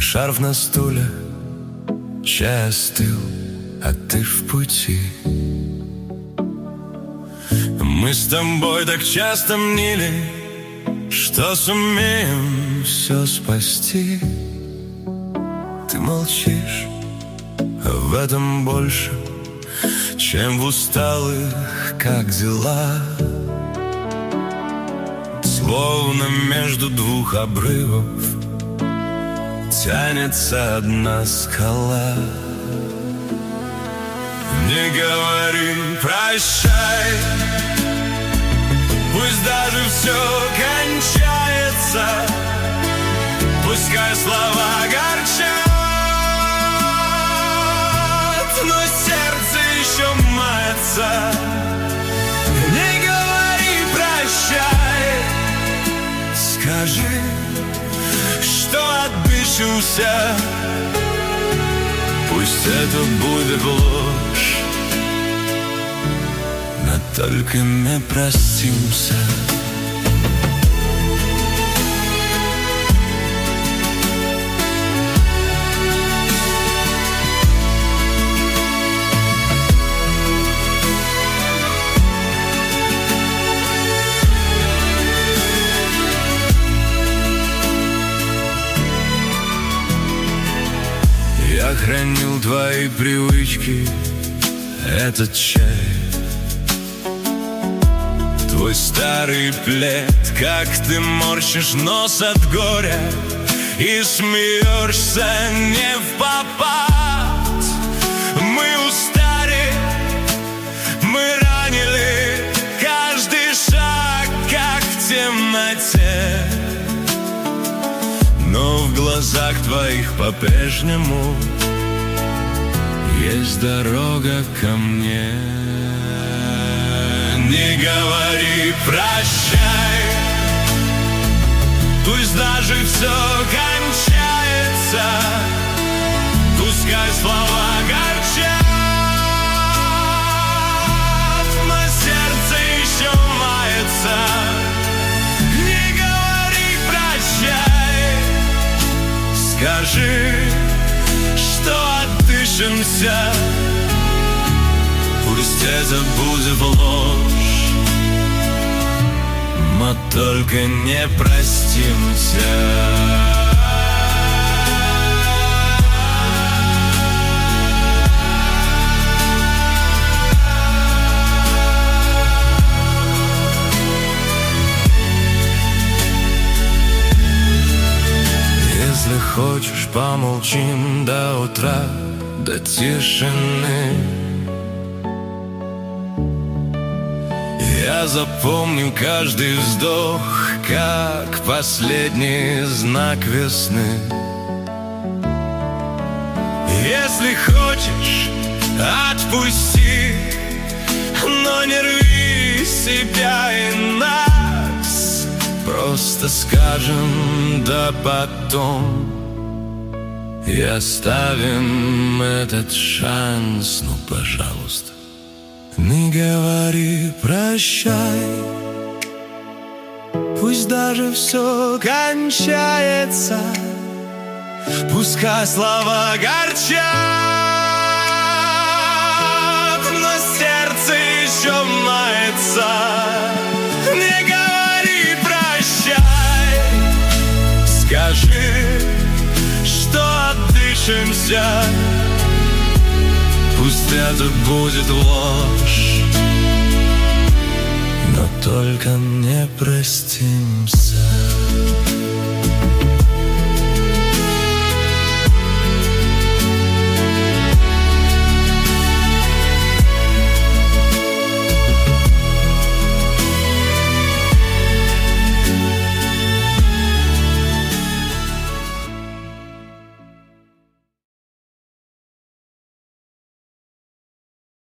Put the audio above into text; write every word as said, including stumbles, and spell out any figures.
шарф на стуле, чай остыл, а ты в пути. Мы с тобой так часто мнили, что сумеем все спасти. Ты молчишь, а в этом больше, чем в усталых, как дела. Словно между двух обрывов тянется одна скала. Не говори прощай, пусть даже все кончается, пускай слова горчат, но сердце еще мается. Не говори прощай, скажи, что отдышался. Пусть это будет ложь, но только не простимся. Я хранил твои привычки, этот чай, твой старый плед, как ты морщишь нос от горя и смеешься не впопад. Мы устали, мы ранили каждый шаг, как в темноте, но в глазах твоих по-прежнему есть дорога ко мне. Не говори прощай, пусть даже все кончается, пускай слова горчат, но сердце еще мается. Не говори прощай, скажи, что отдышимся. Пусть это будет ложь, но только не простимся. Если хочешь, помолчим до утра, до тишины. Я запомню каждый вздох, как последний знак весны. Если хочешь, отпусти, но не рви себя и нас. Просто скажем да потом, и оставим этот шанс. Ну, пожалуйста, не говори прощай, пусть даже все кончается, пускай слова горчат, но сердце еще мается. Не говори прощай, скажи, что отдышимся. Пусть это будет ложь, но только не простимся.